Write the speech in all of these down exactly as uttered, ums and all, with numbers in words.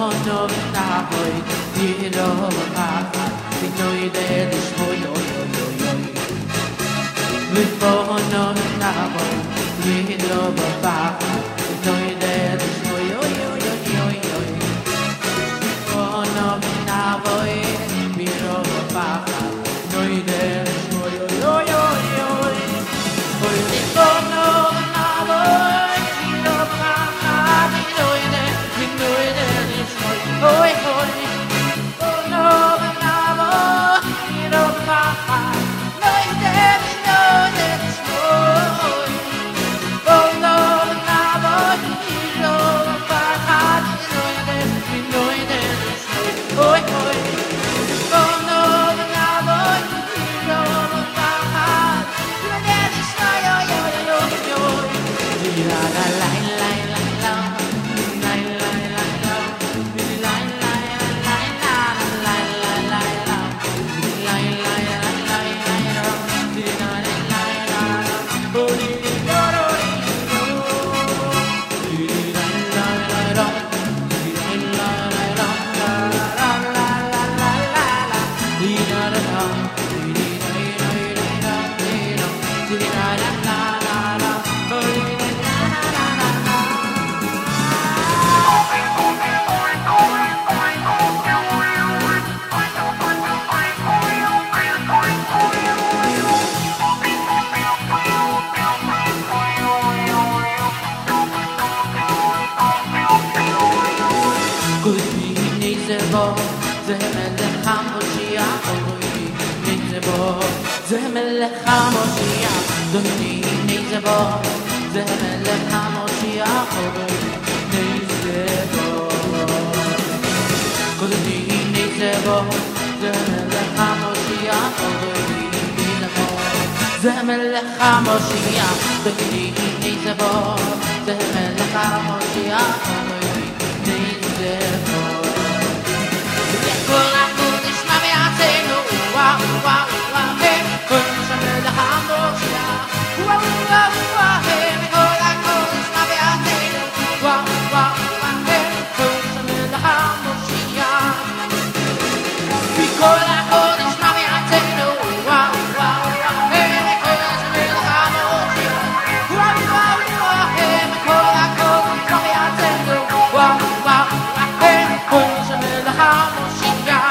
no na boy di do pa di no ide di smo yo yo yo yo mi po no na boy di do pa di no ide di smo yo yo yo yo yo mi po no na boy di do pa no ide di smo yo yo yo yo boy mi po no na boy di do pa di no ide di no ide di smo Oi, oi, oh no, no, you know my no, you did, no, it's boy. Oh no, no, you know my heart, you know you did, you know you did, oi, oi. Oh no, no, you know my heart, you did, yo, yo, yo, yo, yo. La la la la la la. Zemel Hamoshia, Doni Nezebo, Zemel Hamoshia, Nezebo, Doni Nezebo, Zemel Hamoshia, Zemel Hamoshia, Doni Nezebo, Zemel Hamoshia, Nezebo. Kola Kudish Maviate, no, wow, wow, wow, hey. The Hamoshia, wow, wow, wow, hey, Nicola, Colis, Maviate, wow, wow, wow, hey, the Hamoshia, Nicola, Colis, Maviate, wow, wow, wow, hey, Nicola, the Hamoshia, wow, wow, wow, hey, Nicola, Colis, Maviate, wow, wow, wow, hey, the Hamoshia.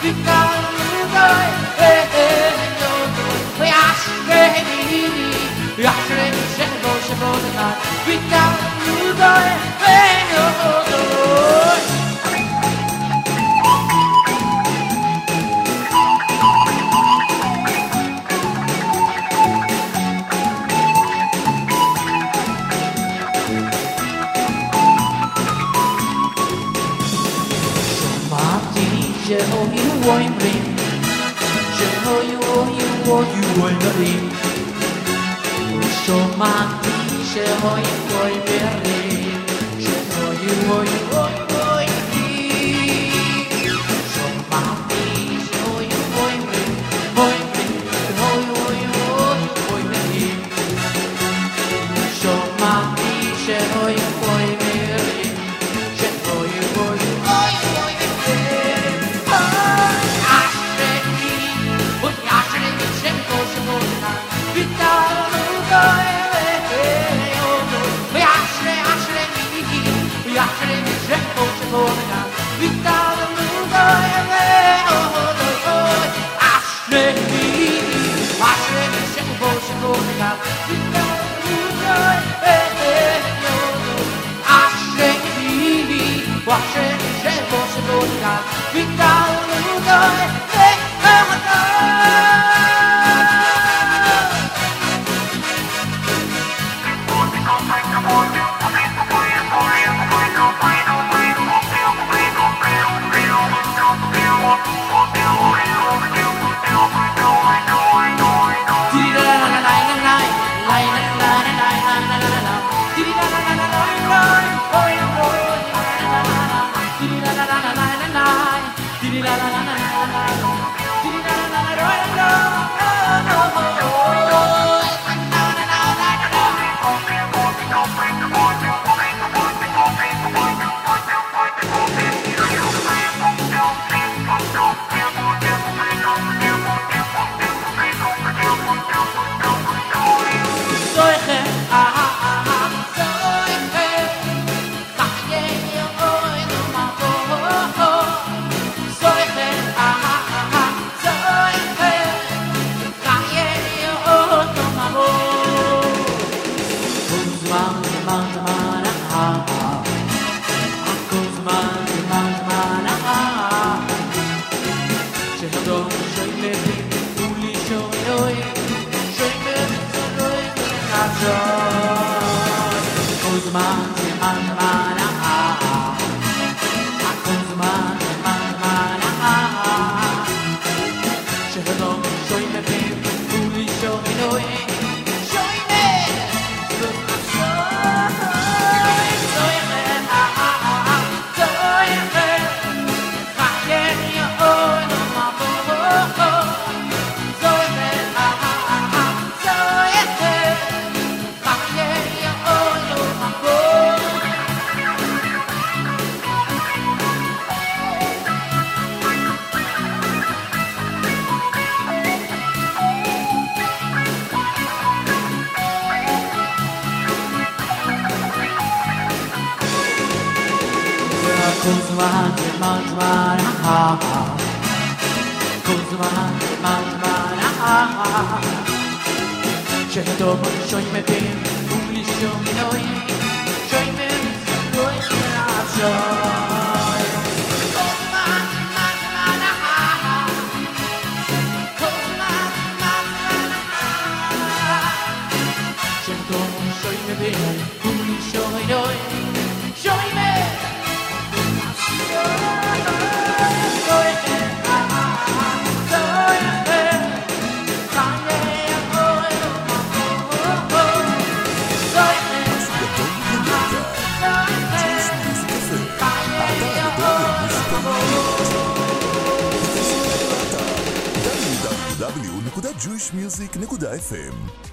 דאבליו דאבליו דאבליו נקודה ג'ויש מיוזיק נקודה אף אם